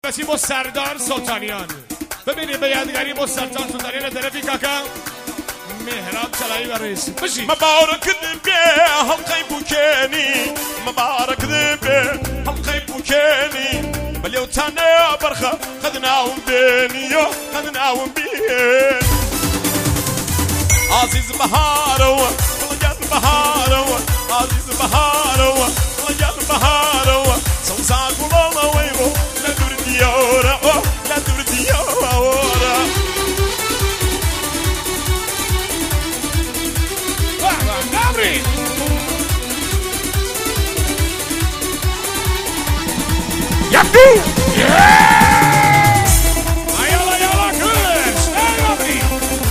بسی با سردار سلطانیان ببینید به یادگاری با سردار سلطانیان طرفی کاکا مهراب سلایی و رئیس بشی مبارك ذنبي هالقي بوكاني مبارك ذنبي هالقي بوكاني بليو تانا برخة خذناهم بيني خذناهم بين عزيز بهارو رجال بهارو عزيز بهارو رجال بهارو سوساق والله ويرو لا دور ديورا لا دور ديورا نامري يبدو يلا يلا كلش نامري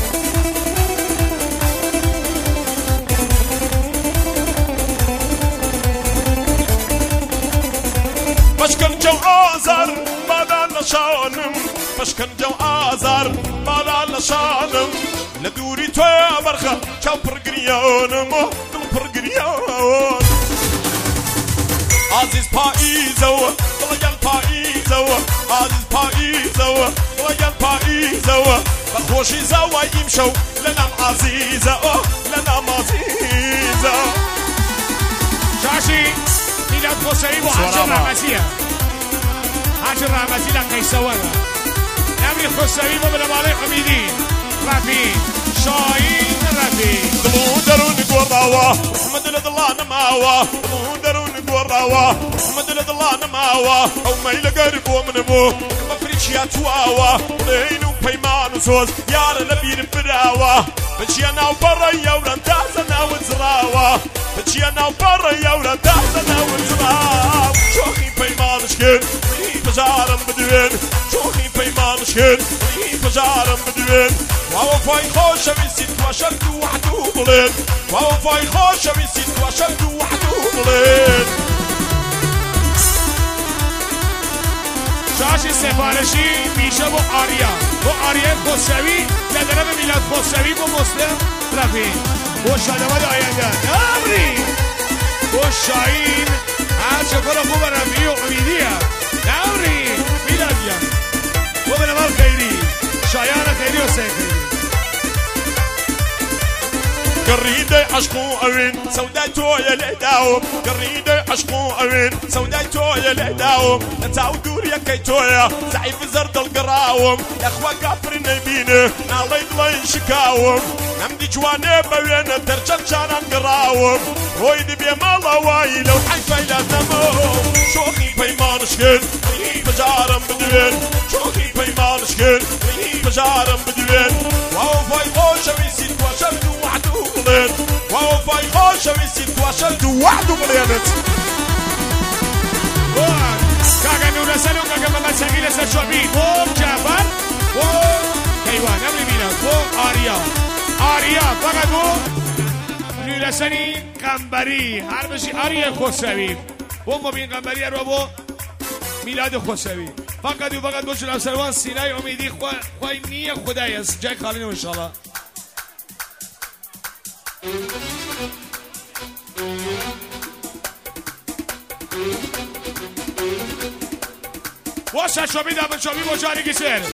بشكن جو آزر بالا نشانم بشكن جو آزر بالا نشانم لدوري تويا برخة شاو برقريانم دل برقريان عزيز بايزو رجال بايزو عزيز بايزو رجال بايزو بخوشي زوا يمشوا لنا عزيزة لنا عزيزة شاشي ميلاد خسري وحاجر رحمتية حاجر رحمتي لك يسوانا نامري خسري وبالمالي حميدي رفي شاهين رفي درون قراوة محمد الله نماوة درون قراوة محمد الله نماوة أو ما يلقرب ومن أبوه مفريش يا تواوة لينو بيمان وسوز يا لبين براوة بتشي أنا وبرا يا ولد تازنا وزراوة بتشي أنا وبرا يا ولد تازنا وزراوة شوخي بيمان شكل بجارم بدوين شوخي بيمان شكل بجارم بدوين واو فاي خوش بيسيت وشلت وحدو بلين واو فاي خوش بيسيت وشلت وحدو بلين شاشی سفارشی میشه با آریا خسروی لدرب میلاد خسروی با مسلم رفی با شادمات آینده نامری با شاهین هر شکل خوب رفی و امیدیه نامری میلاد جان با بنوال خیری شایان خیری و سیخیری قريدة عشقو أوين سودايتو يا لهداو قريدة عشقو أوين سودايتو يا لهداو نتاو دور يا كيتويا زعيف زرد القراوم يا أخوة كافر نبينه نالي دلين شكاوم نمدي جواني بوين ترجل شانان قراوم رويدي بيمالا واي لو حيفا لا نمو شوخي بيمان شكل بجارم بدوين شوخي بيمان شكل بجارم بدوين واو فاي خوش ويسيت وشلتو وحدو بلين واو فاي خوش ويسيت وشلتو وحدو بلينت كاكا نور سلو كاكا محمد سمير سرشابي بوم جعفر بوم كيوان امري ميلاد بوم آریا فقط بوم نورسنی قنبری هر بشی آریا خسروی بوم مبین قنبری رو بوم میلاد خسروی فقط و فقط باشون افسروان سینای امیدی خواهی نیه خدای است جای خالی نو انشالله واسه شابی دبل شابی با جاری گسر